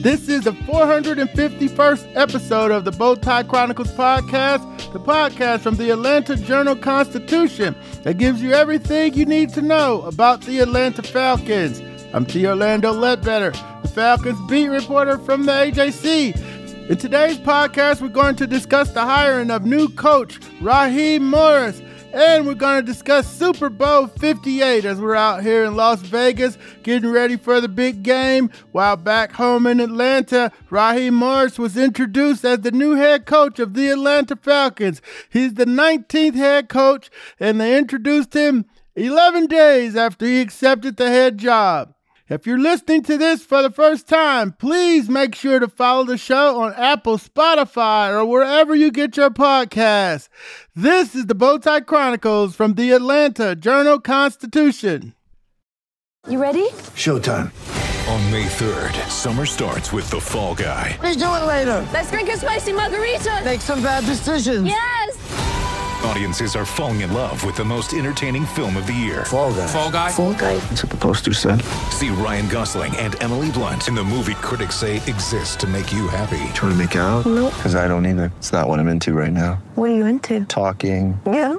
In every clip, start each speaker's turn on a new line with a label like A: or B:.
A: This is the 451st episode of the Bowtie Chronicles podcast, the podcast from the Atlanta Journal-Constitution that gives you everything you need to know about the Atlanta Falcons. I'm T. Orlando Ledbetter, the Falcons beat reporter from the AJC. In today's podcast, we're going to discuss the hiring of new coach Raheem Morris, and we're going to discuss Super Bowl 58 as we're out here in Las Vegas getting ready for the big game. While back home in Atlanta, Raheem Morris was introduced as the new head coach of the Atlanta Falcons. He's the 19th head coach, and they introduced him 11 days after he accepted the head job. If you're listening to this for the first time, please make sure to follow the show on Apple, Spotify, or wherever you get your podcasts. This is the Bowtie Chronicles from the Atlanta Journal-Constitution.
B: You ready?
C: Showtime.
D: On May 3rd, summer starts with The Fall Guy.
C: Let's do it later.
B: Let's drink a spicy margarita.
C: Make some bad decisions.
B: Yes.
D: Audiences are falling in love with the most entertaining film of the year.
C: Fall Guy.
D: Fall Guy?
B: Fall guy.
C: That's what the poster said.
D: See Ryan Gosling and Emily Blunt in the movie critics say exists to make you happy.
E: Trying to make it out?
B: Nope.
E: Because I don't either. It's not what I'm into right now.
B: What are you into?
E: Talking.
B: Yeah.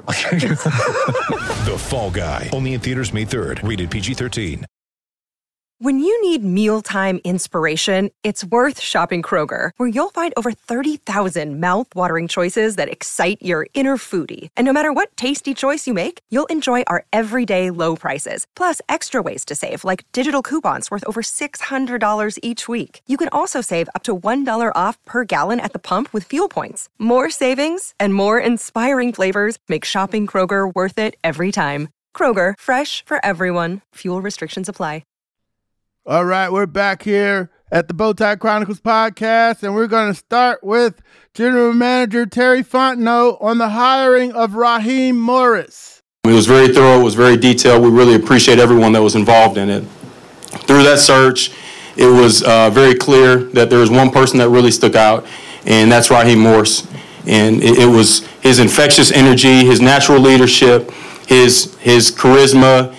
D: The Fall Guy. Only in theaters May 3rd. Rated PG-13.
F: When you need mealtime inspiration, it's worth shopping Kroger, where you'll find over 30,000 mouth-watering choices that excite your inner foodie. And no matter what tasty choice you make, you'll enjoy our everyday low prices, plus extra ways to save, like digital coupons worth over $600 each week. You can also save up to $1 off per gallon at the pump with fuel points. More savings and more inspiring flavors make shopping Kroger worth it every time. Kroger, fresh for everyone. Fuel restrictions apply.
A: All right, we're back here at the Bowtie Chronicles podcast, and we're going to start with General Manager Terry Fontenot on the hiring of Raheem Morris.
G: It was very thorough, it was very detailed. We really appreciate everyone that was involved in it. Through that search, it was very clear that there was one person that really stuck out, and that's Raheem Morris. And it was his infectious energy, his natural leadership, his charisma,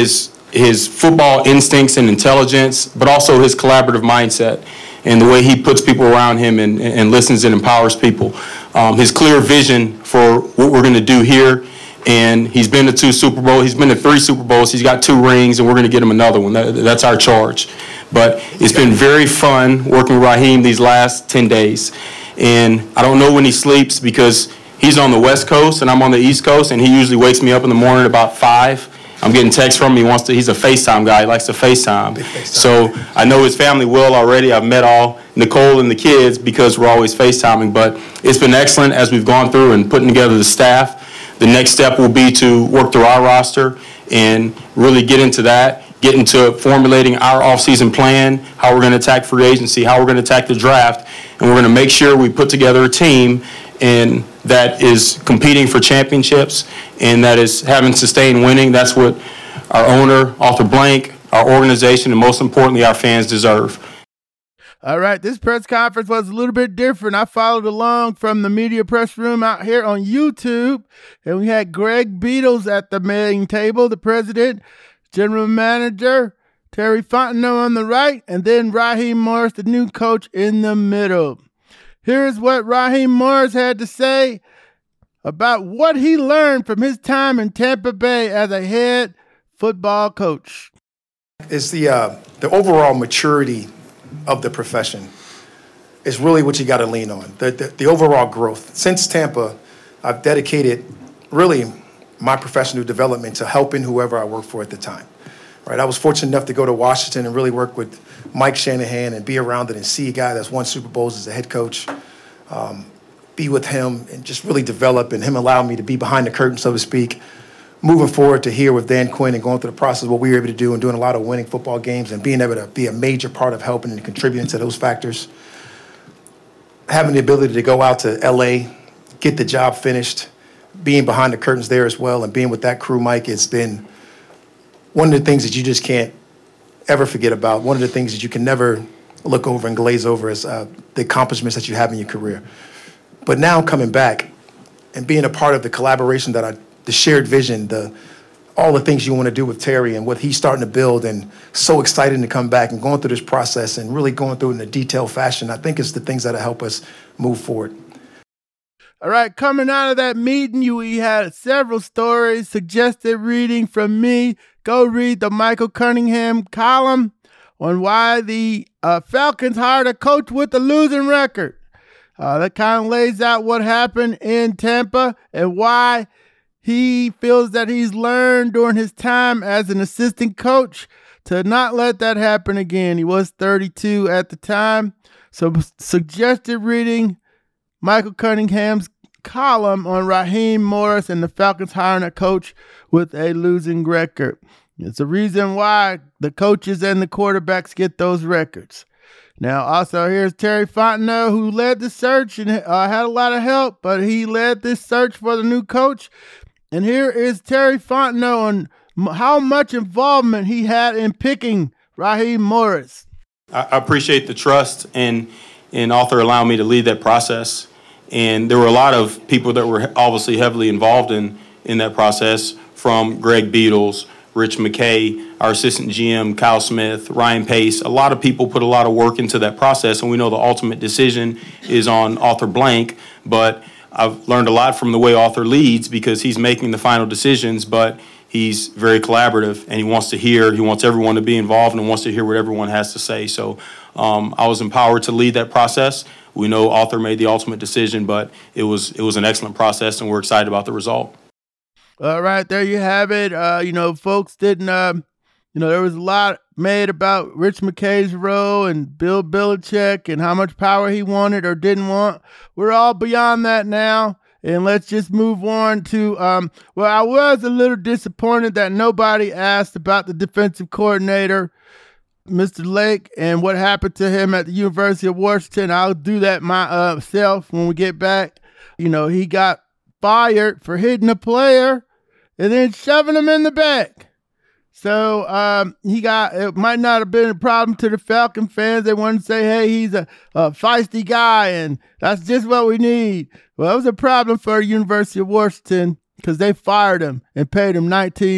G: his football instincts and intelligence, but also his collaborative mindset and the way he puts people around him and listens and empowers people. His clear vision for what we're going to do here, and he's been to 2 Super Bowls, he's been to 3 Super Bowls, he's got 2 rings, and we're going to get him another one. That's our charge. But it's been very fun working with Raheem these last 10 days. And I don't know when he sleeps because he's on the West Coast and I'm on the East Coast, and he usually wakes me up in the morning about 5. I'm getting texts from him. He's a FaceTime guy. He likes to FaceTime. So I know his family well already. I've met all Nicole and the kids because we're always FaceTiming. But it's been excellent as we've gone through and putting together the staff. The next step will be to work through our roster and really get into that, get into formulating our offseason plan, how we're going to attack free agency, how we're going to attack the draft. And we're going to make sure we put together a team and that is competing for championships and that is having sustained winning. That's what our owner, Arthur Blank, our organization, and most importantly, our fans deserve.
A: All right, this press conference was a little bit different. I followed along from the media press room out here on YouTube, and we had Greg Beatles at the main table, the president, general manager, Terry Fontenot on the right, and then Raheem Morris, the new coach, in the middle. Here's what Raheem Morris had to say about what he learned from his time in Tampa Bay as a head football coach.
H: It's the overall maturity of the profession is really what you got to lean on. The overall growth. Since Tampa, I've dedicated really my professional development to helping whoever I worked for at the time. Right, I was fortunate enough to go to Washington and really work with Mike Shanahan and be around it and see a guy that's won Super Bowls as a head coach, be with him and just really develop, and him allow me to be behind the curtain, so to speak, moving forward to here with Dan Quinn and going through the process of what we were able to do and doing a lot of winning football games and being able to be a major part of helping and contributing to those factors. Having the ability to go out to L.A., get the job finished, being behind the curtains there as well and being with that crew, Mike, it's been one of the things that you just can't ever forget about. One of the things that you can never look over and glaze over is the accomplishments that you have in your career. But now coming back and being a part of the collaboration the shared vision, the all the things you want to do with Terry and what he's starting to build, and so excited to come back and going through this process and really going through it in a detailed fashion, I think it's the things that'll help us move forward.
A: All right, coming out of that meeting, we had several stories, suggested reading from me. Go read the Michael Cunningham column on why the Falcons hired a coach with a losing record. That kind of lays out what happened in Tampa and why he feels that he's learned during his time as an assistant coach to not let that happen again. He was 32 at the time. So suggested reading Michael Cunningham's column on Raheem Morris and the Falcons hiring a coach with a losing record. It's the reason why the coaches and the quarterbacks get those records. Now, also, here's Terry Fontenot, who led the search and had a lot of help, but he led this search for the new coach. And here is Terry Fontenot on how much involvement he had in picking Raheem Morris.
G: I appreciate the trust and Arthur allowing me to lead that process. And there were a lot of people that were obviously heavily involved in that process, from Greg Beatles, Rich McKay, our assistant GM, Kyle Smith, Ryan Pace. A lot of people put a lot of work into that process, and we know the ultimate decision is on Arthur Blank, but I've learned a lot from the way Arthur leads because he's making the final decisions, but he's very collaborative, and he wants everyone to be involved and wants to hear what everyone has to say. So I was empowered to lead that process. We know Arthur made the ultimate decision, but it was an excellent process, and we're excited about the result.
A: All right, there you have it. Folks didn't, there was a lot made about Rich McKay's role and Bill Belichick and how much power he wanted or didn't want. We're all beyond that now. And let's just move on to, I was a little disappointed that nobody asked about the defensive coordinator, Mr. Lake, and what happened to him at the University of Washington. I'll do that myself when we get back. He got fired for hitting a player and then shoving him in the back. So it might not have been a problem to the Falcon fans. They wanted to say, hey, he's a feisty guy, and that's just what we need. Well, it was a problem for the University of Washington because they fired him and paid him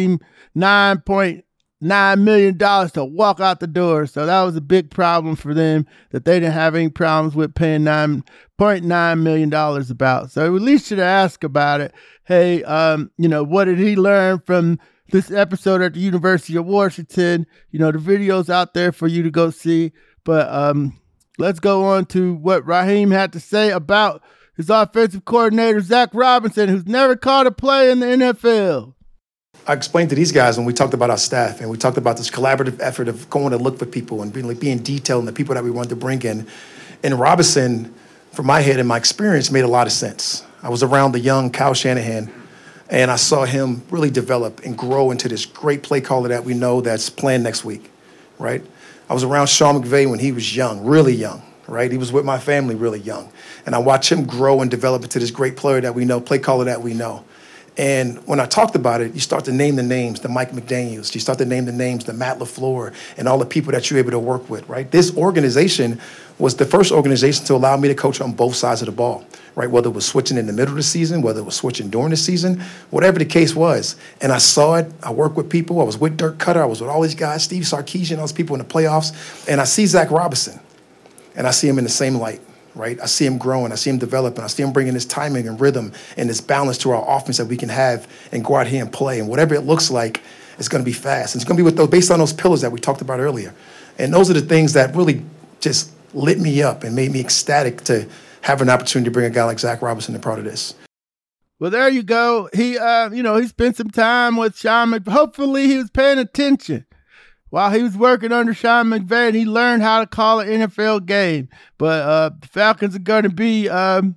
A: $9.9 million to walk out the door. So that was a big problem for them that they didn't have any problems with paying $9.9 million about. So at least should have asked about it. Hey, what did he learn from this episode at the University of Washington? The video's out there for you to go see. But let's go on to what Raheem had to say about his offensive coordinator, Zach Robinson, who's never called a play in the NFL.
H: I explained to these guys when we talked about our staff and we talked about this collaborative effort of going to look for people and being detailed in the people that we wanted to bring in. And Robinson, from my head and my experience, made a lot of sense. I was around the young Kyle Shanahan, and I saw him really develop and grow into this great play caller that we know that's playing next week, right? I was around Sean McVay when he was young, really young, right? He was with my family really young. And I watched him grow and develop into this great player that we know, play caller that we know. And when I talked about it, you start to name the names, the Mike McDaniels. You start to name the names, the Matt LaFleur, and all the people that you're able to work with, right? This organization was the first organization to allow me to coach on both sides of the ball, right? Whether it was switching in the middle of the season, whether it was switching during the season, whatever the case was. And I saw it. I worked with people. I was with Dirk Cutter. I was with all these guys, Steve Sarkisian, all those people in the playoffs. And I see Zach Robinson, and I see him in the same light. Right? I see him growing. I see him developing. I see him bringing this timing and rhythm and this balance to our offense that we can have and go out here and play. And whatever it looks like, it's going to be fast. And it's going to be based on those pillars that we talked about earlier. And those are the things that really just lit me up and made me ecstatic to have an opportunity to bring a guy like Zach Robinson in part of this.
A: Well, there you go. He spent some time with Sean McVay. Hopefully he was paying attention while he was working under Sean McVay, and he learned how to call an NFL game. But the Falcons are going to be, trial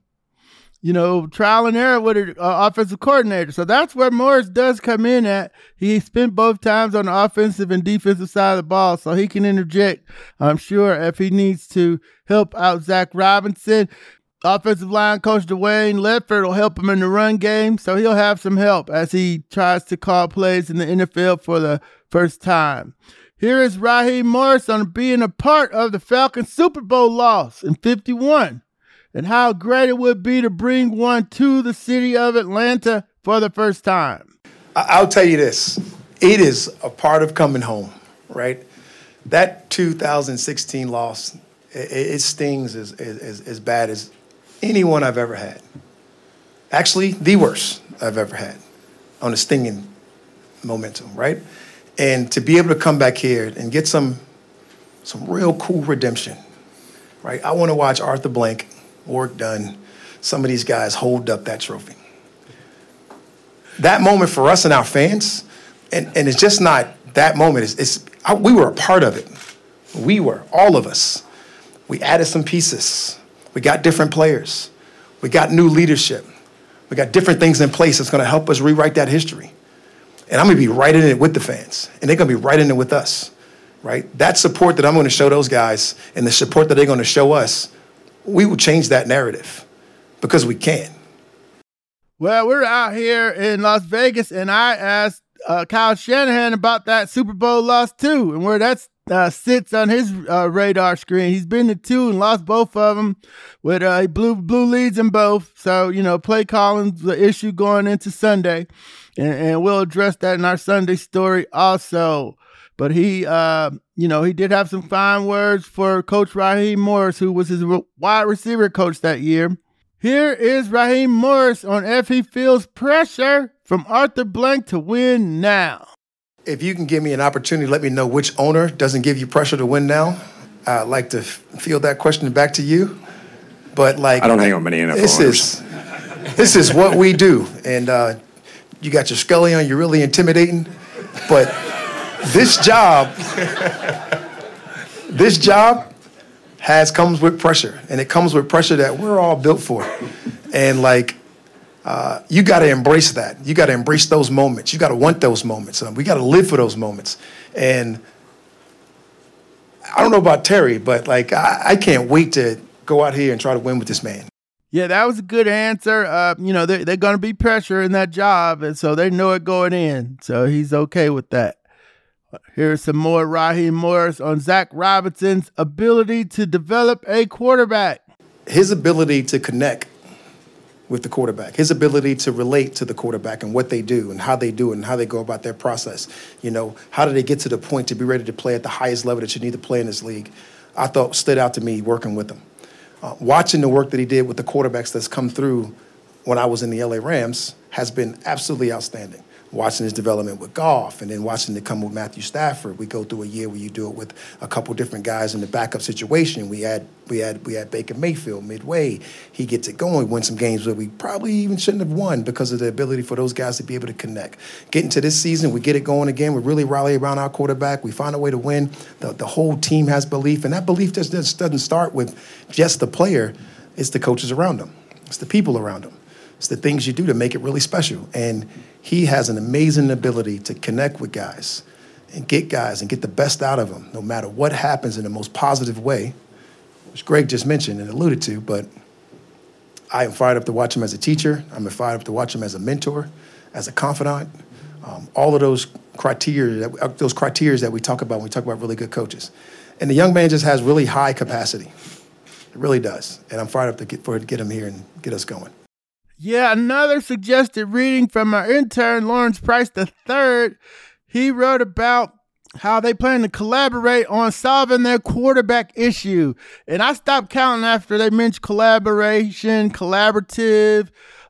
A: and error with an offensive coordinator. So that's where Morris does come in at. He spent both times on the offensive and defensive side of the ball, so he can interject, I'm sure, if he needs to help out Zach Robinson. Offensive line coach Dwayne Ledford will help him in the run game, so he'll have some help as he tries to call plays in the NFL for the first time. Here is Raheem Morris on being a part of the Falcons Super Bowl loss in 51 and how great it would be to bring one to the city of Atlanta for the first time.
H: I'll tell you this. It is a part of coming home, right? That 2016 loss, it stings as bad as anyone I've ever had. Actually, the worst I've ever had on a stinging momentum, right? And to be able to come back here and get some real cool redemption, right? I want to watch Arthur Blank, Warrick Dunn, some of these guys hold up that trophy. That moment for us and our fans, and it's just not that moment. We were a part of it. We were, all of us. We added some pieces. We got different players. We got new leadership. We got different things in place that's going to help us rewrite that history. And I'm going to be right in it with the fans, and they're going to be right in it with us, right? That support that I'm going to show those guys and the support that they're going to show us, we will change that narrative because we can.
A: Well, we're out here in Las Vegas, and I asked Kyle Shanahan about that Super Bowl loss too, and where that sits on his radar screen. He's been to 2 and lost both of them with he blew leads in both. So, play calling's the issue going into Sunday, and we'll address that in our Sunday story also. But he did have some fine words for Coach Raheem Morris, who was his wide receiver coach that year. Here is Raheem Morris on if he feels pressure from Arthur Blank to win now.
H: If you can give me an opportunity, let me know which owner doesn't give you pressure to win now. I'd like to field that question back to you. But I
I: don't hang on many NFL owners.
H: This is what we do. And you got your Scully on, you're really intimidating. But this job comes with pressure. And it comes with pressure that we're all built for. And you got to embrace that. You got to embrace those moments. You got to want those moments. We got to live for those moments. And I don't know about Terry, but I can't wait to go out here and try to win with this man.
A: Yeah, that was a good answer. They're going to be pressure in that job, and so they know it going in. So he's okay with that. Here's some more Raheem Morris on Zach Robinson's ability to develop a quarterback.
H: His ability to connect with the quarterback, his ability to relate to the quarterback and what they do and how they do it and how they go about their process. How do they get to the point to be ready to play at the highest level that you need to play in this league? I thought stood out to me working with him. Watching the work that he did with the quarterbacks that's come through when I was in the LA Rams has been absolutely outstanding. Watching his development with Goff and then watching it come with Matthew Stafford. We go through a year where you do it with a couple different guys in the backup situation. We had Baker Mayfield midway. He gets it going, win some games where we probably even shouldn't have won because of the ability for those guys to be able to connect. Getting to this season, we get it going again. We really rally around our quarterback. We find a way to win. The whole team has belief, and that belief just doesn't start with just the player. It's the coaches around them. It's the people around them. It's the things you do to make it really special. And he has an amazing ability to connect with guys and get the best out of them, no matter what happens in the most positive way, which Greg just mentioned and alluded to. But I am fired up to watch him as a teacher. I'm fired up to watch him as a mentor, as a confidant. All of those criteria that we talk about when we talk about really good coaches. And the young man just has really high capacity. It really does. And I'm fired up to get him here and get us going.
A: Yeah, another suggested reading from our intern, Lawrence Price III. He wrote about how they plan to collaborate on solving their quarterback issue. And I stopped counting after they mentioned collaboration, collaborative,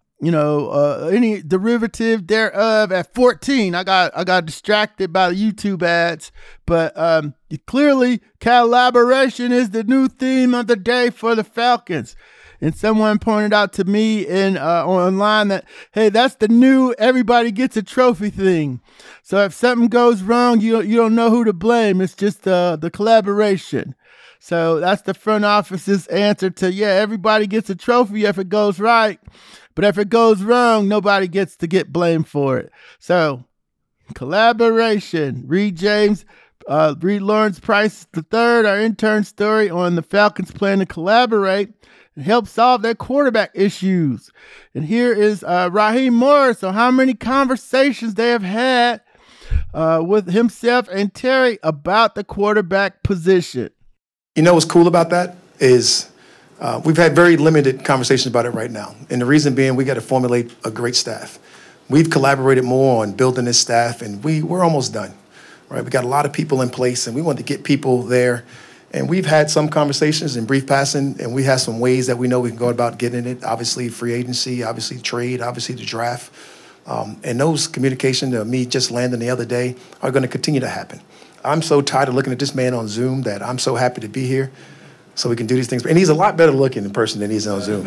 A: any derivative thereof at 14. I got distracted by the YouTube ads. But clearly, collaboration is the new theme of the day for the Falcons. And someone pointed out to me online that, hey, that's the new everybody gets a trophy thing. So if something goes wrong, you don't know who to blame. It's just the collaboration. So that's the front office's answer to, everybody gets a trophy if it goes right. But if it goes wrong, nobody gets to get blamed for it. So collaboration. Read Lawrence Price III, our intern story on the Falcons plan to collaborate and help solve their quarterback issues. And here is Raheem Morris on how many conversations they have had with himself and Terry about the quarterback position.
H: What's cool about that is we've had very limited conversations about it right now. And the reason being we got to formulate a great staff. We've collaborated more on building this staff, and we're almost done. Right? We got a lot of people in place, and we want to get people there. And we've had some conversations in brief passing, and we have some ways that we know we can go about getting it. Obviously, free agency, obviously trade, obviously the draft. And those communications, me just landing the other day, are going to continue to happen. I'm so tired of looking at this man on Zoom that I'm so happy to be here so we can do these things. And he's a lot better looking in person than he's on Zoom.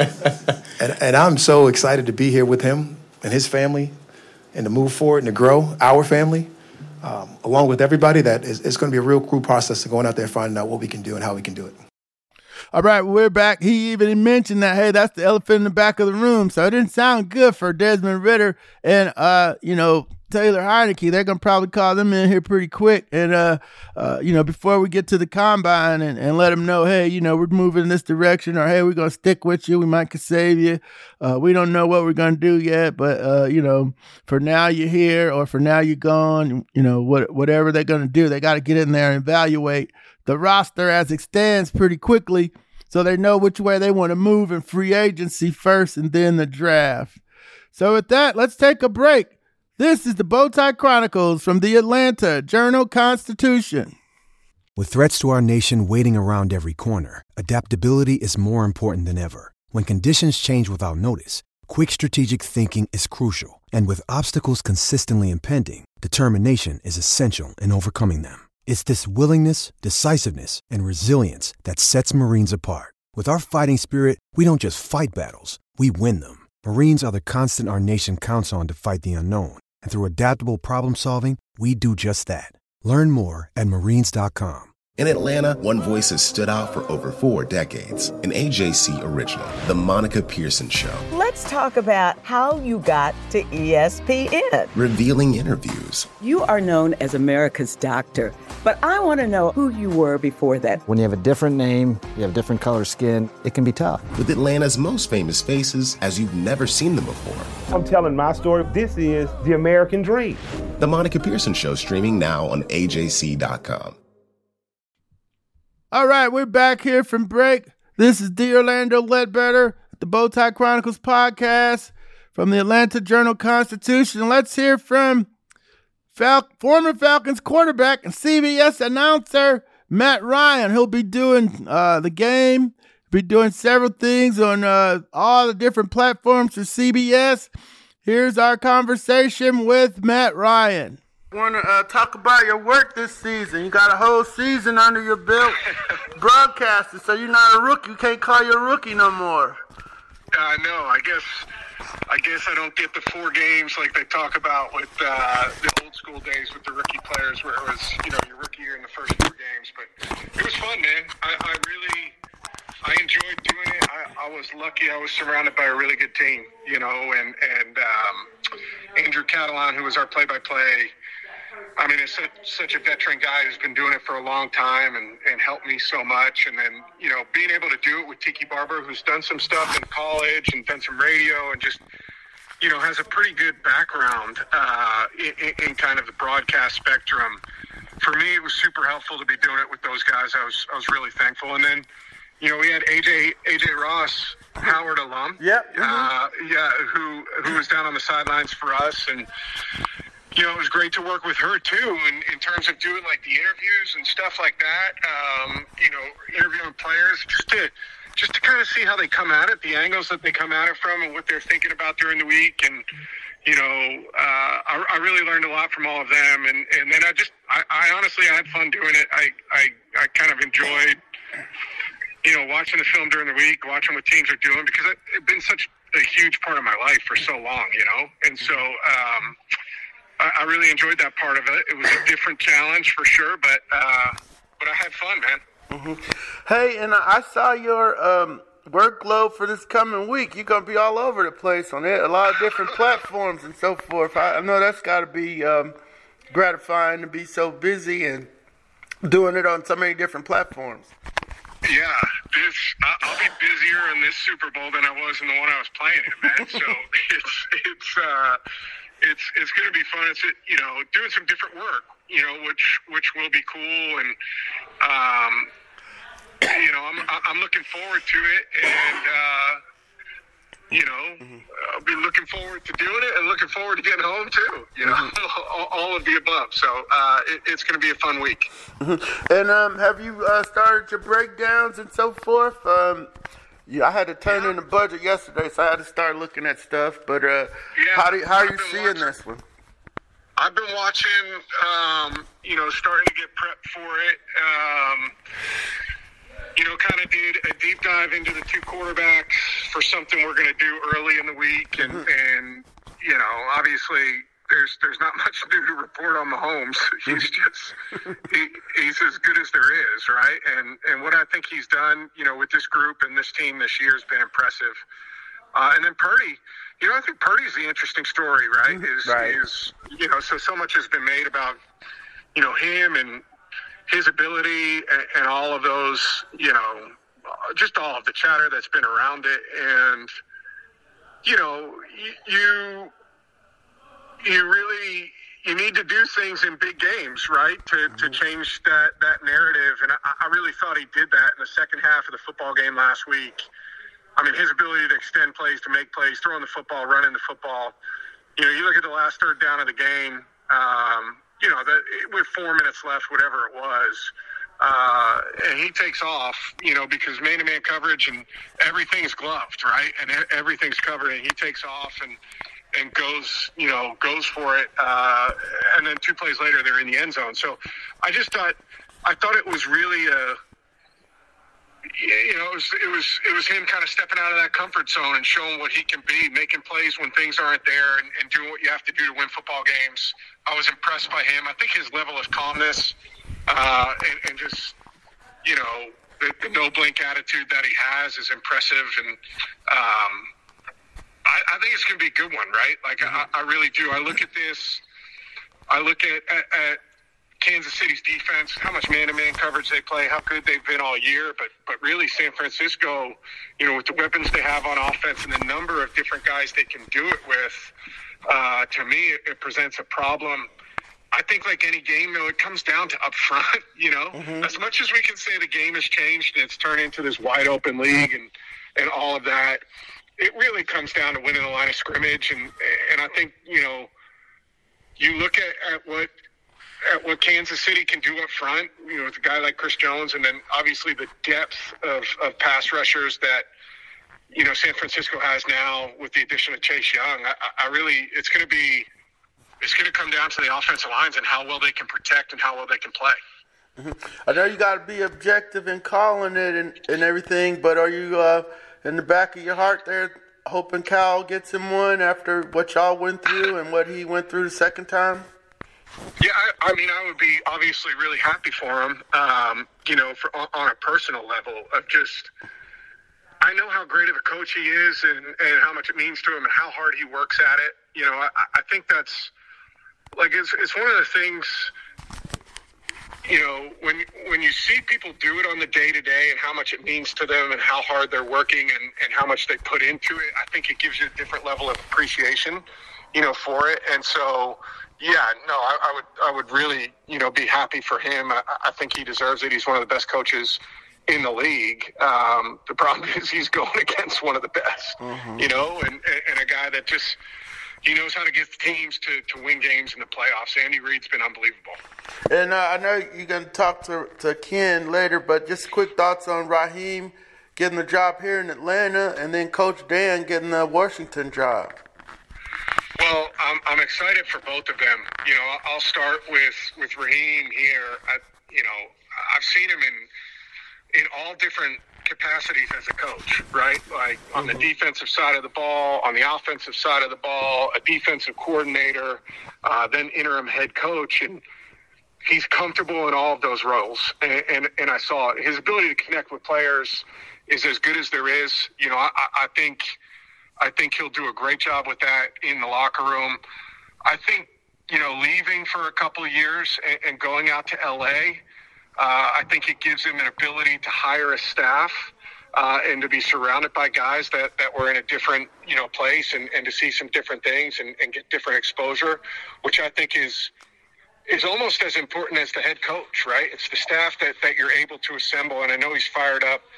H: and I'm so excited to be here with him and his family and to move forward and to grow our family. Along with everybody, that it's going to be a real cool process of going out there finding out what we can do and how we can do it.
A: All right, we're back. He even mentioned that, hey, that's the elephant in the back of the room. So it didn't sound good for Desmond Ridder and, Taylor Heineke. They're going to probably call them in here pretty quick. And, before we get to the combine and let them know, hey, we're moving in this direction, or, hey, we're going to stick with you. We might could save you. We don't know what we're going to do yet, but, for now you're here, or for now you're gone. Whatever they're going to do, they got to get in there and evaluate the roster as it stands pretty quickly, so they know which way they want to move in free agency first and then the draft. So with that, let's take a break. This is the Bowtie Chronicles from the Atlanta Journal-Constitution.
I: With threats to our nation waiting around every corner, adaptability is more important than ever. When conditions change without notice, quick strategic thinking is crucial. And with obstacles consistently impending, determination is essential in overcoming them. It's this willingness, decisiveness, and resilience that sets Marines apart. With our fighting spirit, we don't just fight battles, we win them. Marines are the constant our nation counts on to fight the unknown. And through adaptable problem solving, we do just that. Learn more at Marines.com.
J: In Atlanta, one voice has stood out for over 4 decades. An AJC original, The Monica Pearson Show.
K: Let's talk about how you got to ESPN.
J: Revealing interviews.
K: You are known as America's doctor, but I want to know who you were before that.
L: When you have a different name, you have different color skin, it can be tough.
J: With Atlanta's most famous faces as you've never seen them before.
M: I'm telling my story. This is the American dream.
J: The Monica Pearson Show, streaming now on AJC.com.
A: All right, we're back here from break. This is D. Orlando Ledbetter, the Bowtie Chronicles podcast from the Atlanta Journal-Constitution. Let's hear from former Falcons quarterback and CBS announcer Matt Ryan. He'll be doing the game, be doing several things on all the different platforms for CBS. Here's our conversation with Matt Ryan. I want to talk about your work this season. You got a whole season under your belt broadcasting, so you're not a rookie. You can't call you a rookie no more.
N: I know. I guess I don't get the 4 games like they talk about with the old school days with the rookie players, where it was, your rookie year in the first 4 games. But it was fun, man. I enjoyed doing it. I was lucky. I was surrounded by a really good team, and Andrew Catalan, who was our play-by-play. I mean, it's such a veteran guy who's been doing it for a long time and helped me so much. And then, being able to do it with Tiki Barber, who's done some stuff in college and done some radio and just, has a pretty good background in kind of the broadcast spectrum. For me, it was super helpful to be doing it with those guys. I was really thankful. And then, we had AJ Ross, Howard alum.
A: Yep.
N: Who was down on the sidelines for us. And, it was great to work with her too, in terms of doing like the interviews and stuff like that. Interviewing players just to kind of see how they come at it, the angles that they come at it from, and what they're thinking about during the week. And I really learned a lot from all of them. And then I honestly had fun doing it. I kind of enjoyed watching the film during the week, watching what teams are doing, because it's been such a huge part of my life for so long, and so. I really enjoyed that part of it. It was a different challenge for sure, but I had fun, man.
A: Mm-hmm. Hey, and I saw your workload for this coming week. You're going to be all over the place on it, a lot of different platforms and so forth. I know that's got to be gratifying to be so busy and doing it on so many different platforms.
N: Yeah, I'll be busier in this Super Bowl than I was in the one I was playing in, man. So it's going to be fun. It's doing some different work, which will be cool, and I'm looking forward to it. And I'll be looking forward to doing it and looking forward to getting home too. All of the above. So it's going to be a fun week.
A: And have you started your breakdowns and so forth? I had to turn in the budget yesterday, so I had to start looking at stuff. But how are you seeing this one?
N: I've been watching, starting to get prepped for it. Kind of did a deep dive into the two quarterbacks for something we're going to do early in the week. And obviously there's not much new to report on Mahomes. He's just, he's as good as there is, right? And what I think he's done, with this group and this team this year has been impressive. And then Purdy, I think Purdy's the interesting story, right? So much has been made about, him and his ability and all of those, just all of the chatter that's been around it. And, you need to do things in big games, right, to change that narrative. And I really thought he did that in the second half of the football game last week. I mean, his ability to extend plays, to make plays, throwing the football, running the football. You look at the last third down of the game, with 4 minutes left, whatever it was, and he takes off, because man-to-man coverage and everything's gloved, right? And everything's covered, and he takes off and goes for it. And then 2 plays later, they're in the end zone. So I thought it was really it was him kind of stepping out of that comfort zone and showing what he can be, making plays when things aren't there, and doing what you have to do to win football games. I was impressed by him. I think his level of calmness and just, the no-blink attitude that he has is impressive. And I think it's going to be a good one, right? Like, I really do. I look at this. I look at Kansas City's defense, how much man-to-man coverage they play, how good they've been all year. But really, San Francisco, with the weapons they have on offense and the number of different guys they can do it with, to me, it presents a problem. I think like any game, though, it comes down to up front, As much as we can say the game has changed and it's turned into this wide-open league and all of that, it really comes down to winning the line of scrimmage. And I think, you look at what Kansas City can do up front, with a guy like Chris Jones, and then obviously the depth of pass rushers that, San Francisco has now with the addition of Chase Young. I really, it's going to come down to the offensive lines and how well they can protect and how well they can play.
A: I know you got to be objective in calling it and everything, but are you in the back of your heart there hoping Cal gets him one after what y'all went through and what he went through the second time?
N: Yeah, I would be obviously really happy for him, on a personal level of just, I know how great of a coach he is and how much it means to him and how hard he works at it. I think that's, like, it's one of the things, when you see people do it on the day-to-day and how much it means to them and how hard they're working and how much they put into it, I think it gives you a different level of appreciation, for it. And so, yeah, no, I would really, be happy for him. I think he deserves it. He's one of the best coaches in the league. The problem is he's going against one of the best, and a guy that just, he knows how to get teams to win games in the playoffs. Andy Reid's been unbelievable.
A: And I know you're going to talk to Ken later, but just quick thoughts on Raheem getting the job here in Atlanta and then Coach Dan getting the Washington job.
N: Well, I'm excited for both of them. I'll start with Raheem here. I've seen him in all different capacities as a coach, right? Like on the defensive side of the ball, on the offensive side of the ball, a defensive coordinator, then interim head coach, and he's comfortable in all of those roles. And I saw it. His ability to connect with players is as good as there is. I think he'll do a great job with that in the locker room. I think, leaving for a couple of years and going out to L.A., I think it gives him an ability to hire a staff and to be surrounded by guys that were in a different, place and to see some different things and get different exposure, which I think is almost as important as the head coach, right? It's the staff that you're able to assemble. And I know he's fired up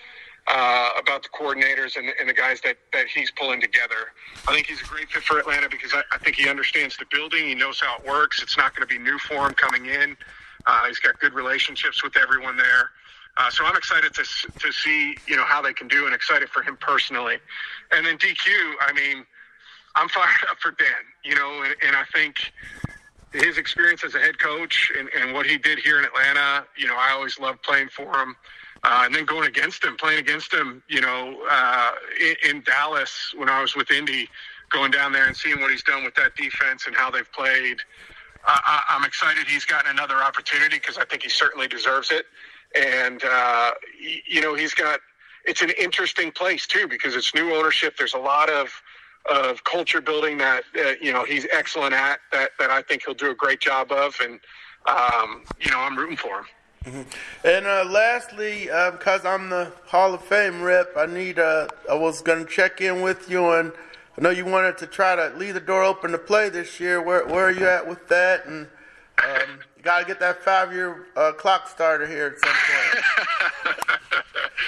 N: about the coordinators and the guys that he's pulling together. I think he's a great fit for Atlanta because I think he understands the building. He knows how it works. It's not going to be new for him coming in. He's got good relationships with everyone there. So I'm excited to see, how they can do, and excited for him personally. And then DQ, I mean, I'm fired up for Dan, and I think his experience as a head coach and what he did here in Atlanta, I always loved playing for him. And then playing against him, in Dallas when I was with Indy, going down there and seeing what he's done with that defense and how they've played. I'm excited he's gotten another opportunity because I think he certainly deserves it. And, it's an interesting place too, because it's new ownership. There's a lot of culture building that, he's excellent at that I think he'll do a great job of. And, I'm rooting for him.
A: Mm-hmm. And lastly, because I'm the Hall of Fame rep, I was going to check in with you, and I know you wanted to try to leave the door open to play this year. Where are you at with that? And you got to get that 5-year clock started here at some point.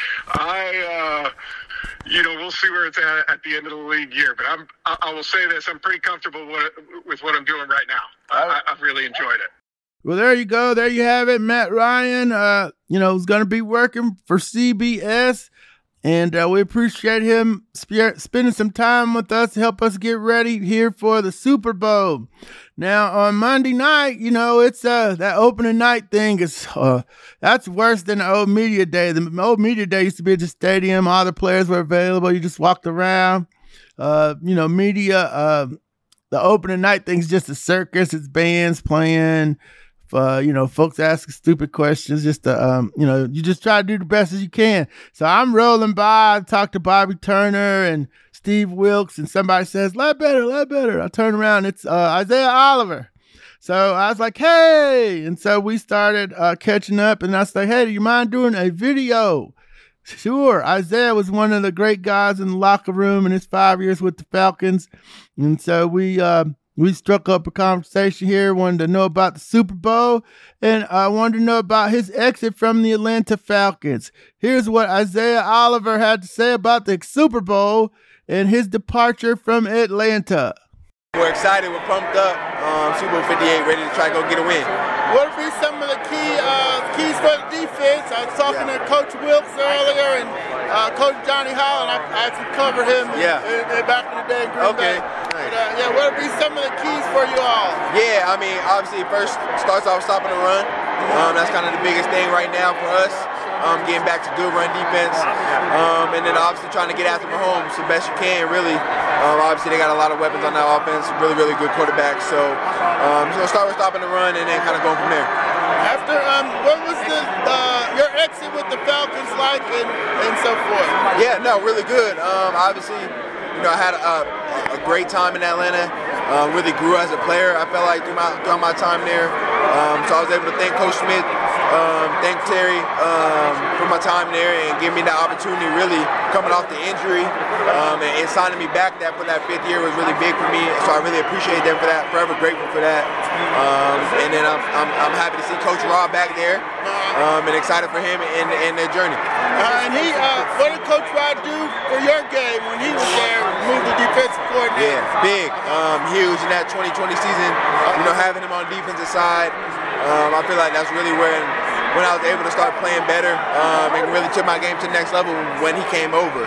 N: We'll see where it's at the end of the league year. But I will say this: I'm pretty comfortable with what I'm doing right now. I've really enjoyed it.
A: Well, there you go. There you have it. Matt Ryan, is going to be working for CBS, and we appreciate him spending some time with us to help us get ready here for the Super Bowl. Now, on Monday night, it's that opening night thing is that's worse than the old media day. The old media day used to be at the stadium. All the players were available. You just walked around. Media, the opening night thing's just a circus. It's bands playing. Folks asking stupid questions, just to, you just try to do the best as you can. So I'm rolling by, I talk to Bobby Turner and Steve Wilkes, and somebody says, let better. I turn around, it's Isaiah Oliver. So I was like, hey, and so we started catching up, and I was like, hey, do you mind doing a video? Sure. Isaiah was one of the great guys in the locker room in his 5 years with the Falcons, and so we struck up a conversation here, wanted to know about the Super Bowl, and I wanted to know about his exit from the Atlanta Falcons. Here's what Isaiah Oliver had to say about the Super Bowl and his departure from Atlanta.
O: We're excited. We're pumped up. Super Bowl 58, ready to try to go get a win.
A: What would be some of the keys for the defense? I was talking to Coach Wilkes earlier and Coach Johnny Holland. I actually covered him back in the day in Green Bay. Nice. What would be some of the keys for you all?
O: Yeah, I mean, obviously first starts off stopping the run. That's kind of the biggest thing right now for us. Getting back to good run defense. And then obviously trying to get after Mahomes the best you can, really. Obviously they got a lot of weapons on that offense, really, really good quarterback. So start with stopping the run and then kind of going from there.
A: After, what was your exit with the Falcons like and so forth?
O: Yeah, no, really good. Obviously, I had a great time in Atlanta. Really grew as a player, I felt like, throughout my time there. So I was able to thank Coach Smith, thank Terry for my time there and giving me that opportunity, really coming off the injury and signing me back for that 5th year was really big for me. So I really appreciate them for that, forever grateful for that. And then I'm happy to see Coach Rob back there and excited for him and their journey.
A: What did Coach Rob do for your game when he was there, move the defensive coordinator?
O: Yeah, big, huge in that 2020 season. Having him on the defensive side, I feel like that's really when I was able to start playing better and really took my game to the next level when he came over.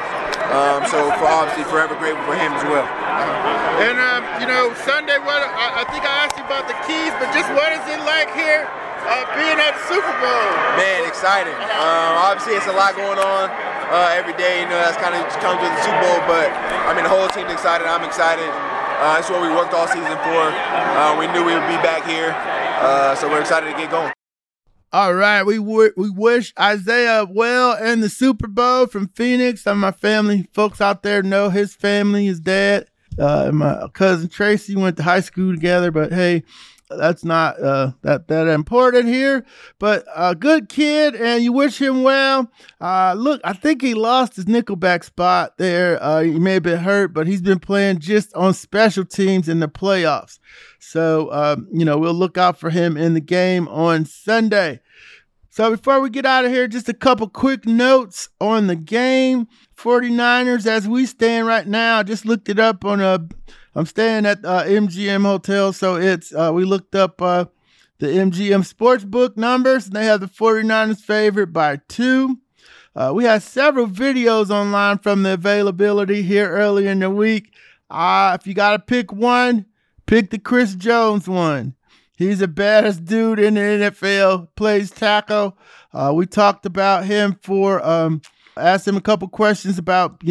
O: So obviously forever grateful for him as well.
A: And Sunday, I think I asked you about the keys, but just what is it like here being at the Super Bowl?
O: Man, exciting. Obviously it's a lot going on every day. That's kind of just comes with the Super Bowl, but I mean the whole team's excited. I'm excited. That's what we worked all season for. We knew we would be back here, so we're excited to get going.
A: All right, we wish Isaiah well in the Super Bowl from Phoenix. Some of my family folks out there know his family, his dad, and my cousin Tracy went to high school together. But hey, that's not that important here. But a good kid, and you wish him well. Look, I think he lost his nickelback spot there. He may have been hurt, but he's been playing just on special teams in the playoffs. So, we'll look out for him in the game on Sunday. So before we get out of here, just a couple quick notes on the game. 49ers, as we stand right now, just looked it up on I'm staying at MGM Hotel, so it's we looked up the MGM Sportsbook numbers, and they have the 49ers favored by 2. We had several videos online from the availability here earlier in the week. If you got to pick one, pick the Chris Jones one. He's the baddest dude in the NFL, plays tackle. We talked about him asked him a couple questions about,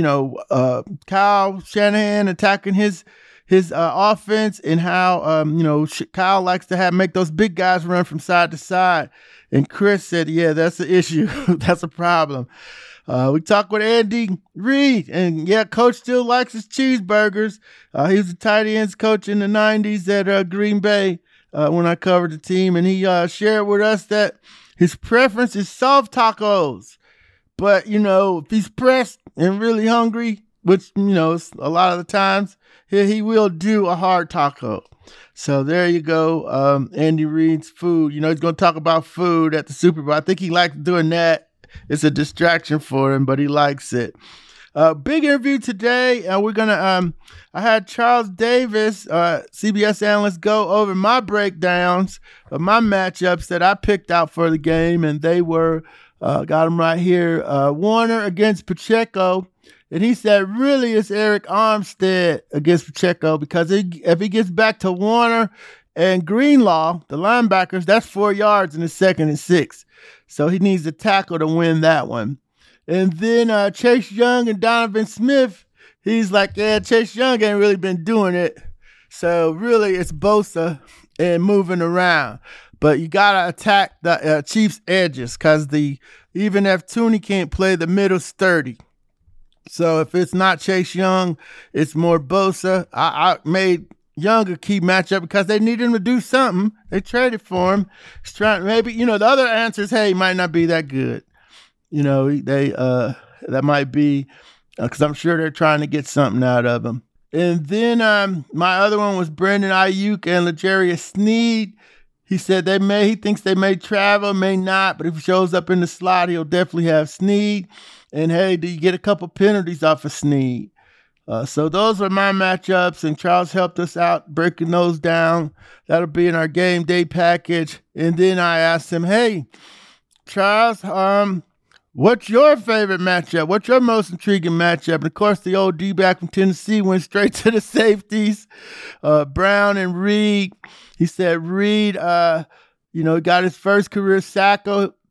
A: Kyle Shanahan attacking his offense and how, Kyle likes to make those big guys run from side to side. And Chris said, yeah, that's the issue. That's a problem. We talked with Andy Reid, and yeah, coach still likes his cheeseburgers. He was a tight ends coach in the 90s at Green Bay when I covered the team, and he shared with us that his preference is soft tacos. But, if he's pressed and really hungry, which, a lot of the times, he will do a hard taco. So there you go. Andy Reid's food. He's going to talk about food at the Super Bowl. I think he likes doing that. It's a distraction for him, but he likes it. Big interview today. We're going to, I had Charles Davis, CBS analyst, go over my breakdowns of my matchups that I picked out for the game. And they were, got them right here. Warner against Pacheco. And he said, really, it's Eric Armstead against Pacheco because if he gets back to Warner and Greenlaw, the linebackers, that's 4 yards in the 2nd and 6. So he needs a tackle to win that one. And then Chase Young and Donovan Smith, he's like, yeah, Chase Young ain't really been doing it. So really, it's Bosa and moving around. But you got to attack the Chiefs' edges because even if Tooney can't play, the middle's sturdy. So if it's not Chase Young, it's more Bosa. I made Young a key matchup because they need him to do something. They traded for him. He's trying, maybe, the other answer is, hey, he might not be that good. That might be because I'm sure they're trying to get something out of him. And then my other one was Brandon Ayuk and L'Jarius Sneed. He said he thinks they may travel, may not, but if he shows up in the slot, he'll definitely have Sneed. And hey, do you get a couple penalties off of Sneed? So those are my matchups, and Charles helped us out breaking those down. That'll be in our game day package. And then I asked him, hey, Charles, what's your favorite matchup? What's your most intriguing matchup? And of course, the old D-back from Tennessee went straight to the safeties, Brown and Reed. He said Reed, got his first career sack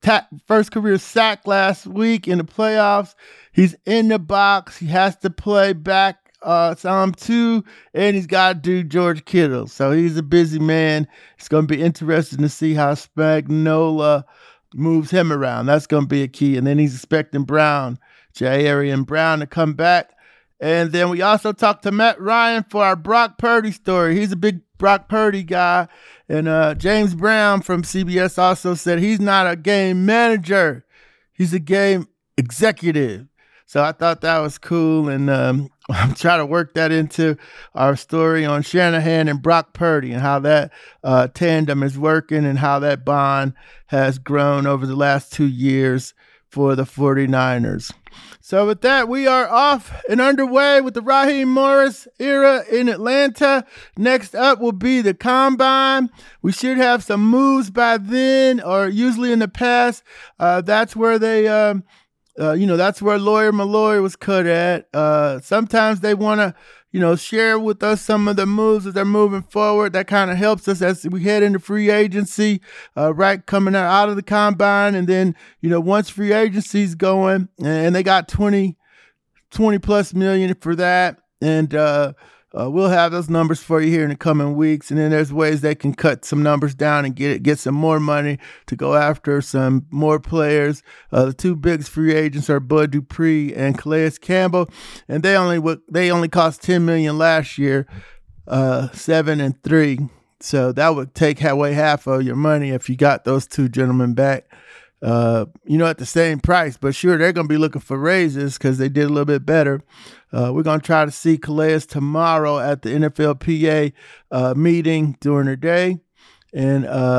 A: last week in the playoffs. He's in the box. He has to play back some too, and he's got to do George Kittle. So he's a busy man. It's going to be interesting to see how Spagnuolo moves him around. That's going to be a key. And then he's expecting Ja'Arian Brown to come back. And then we also talked to Matt Ryan for our Brock Purdy story. He's a big Brock Purdy guy. And James Brown from CBS also said he's not a game manager. He's a game executive. So I thought that was cool. And I'm trying to work that into our story on Shanahan and Brock Purdy and how that tandem is working and how that bond has grown over the last 2 years for the 49ers. So with that, we are off and underway with the Raheem Morris era in Atlanta. Next up will be the Combine. We should have some moves by then, or usually in the past. That's where they, that's where Lawyer Malloy was cut at. Sometimes they want to, share with us some of the moves as they're moving forward. That kind of helps us as we head into free agency, right, coming out of the Combine. And then, once free agency's going, and they got 20 plus million for that. And we'll have those numbers for you here in the coming weeks. And then there's ways they can cut some numbers down and get some more money to go after some more players. The two biggest free agents are Bud Dupree and Calais Campbell, and they only cost $10 million last year, 7 and 3. So that would take away half of your money if you got those two gentlemen back. At the same price, but sure, they're going to be looking for raises because they did a little bit better. We're going to try to see Calais tomorrow at the NFLPA meeting during the day. And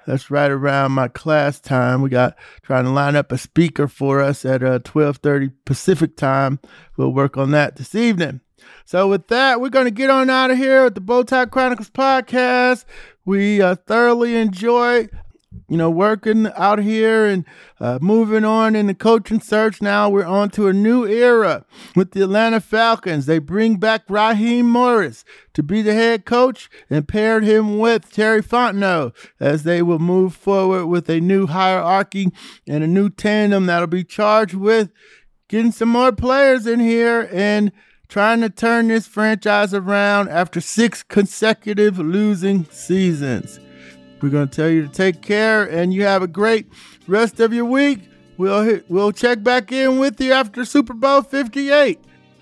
A: That's right around my class time. We got trying to line up a speaker for us at 12:30 Pacific time. We'll work on that this evening. So with that, we're going to get on out of here with the Bowtie Chronicles podcast. We thoroughly enjoy, working out here and moving on in the coaching search. Now we're on to a new era with the Atlanta Falcons. They bring back Raheem Morris to be the head coach and paired him with Terry Fontenot as they will move forward with a new hierarchy and a new tandem that'll be charged with getting some more players in here and trying to turn this franchise around after 6 consecutive losing seasons. We're going to tell you to take care, and you have a great rest of your week. We'll check back in with you after Super Bowl 58.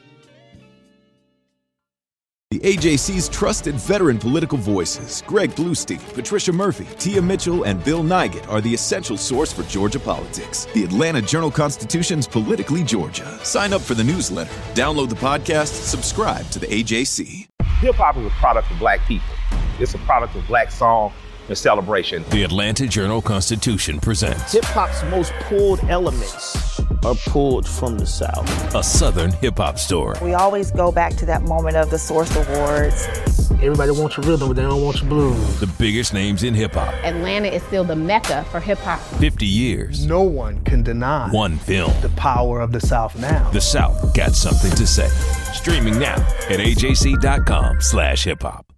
P: The AJC's trusted veteran political voices, Greg Bluestein, Patricia Murphy, Tia Mitchell, and Bill Nygut, are the essential source for Georgia politics. The Atlanta Journal-Constitution's Politically Georgia. Sign up for the newsletter, download the podcast, subscribe to the AJC.
M: Hip-hop is a product of black people. It's a product of black song and celebration.
D: The Atlanta Journal-Constitution presents
Q: hip-hop's most pulled elements are pulled from the South.
D: A Southern hip-hop story.
R: We always go back to that moment of the Source Awards.
Q: Everybody wants your rhythm, but they don't want your blues.
D: The biggest names in hip-hop.
S: Atlanta is still the mecca for hip-hop.
D: 50 years.
T: No one can deny
D: one film.
T: The power of the South now.
D: The South got something to say. Streaming now at ajc.com/hiphop.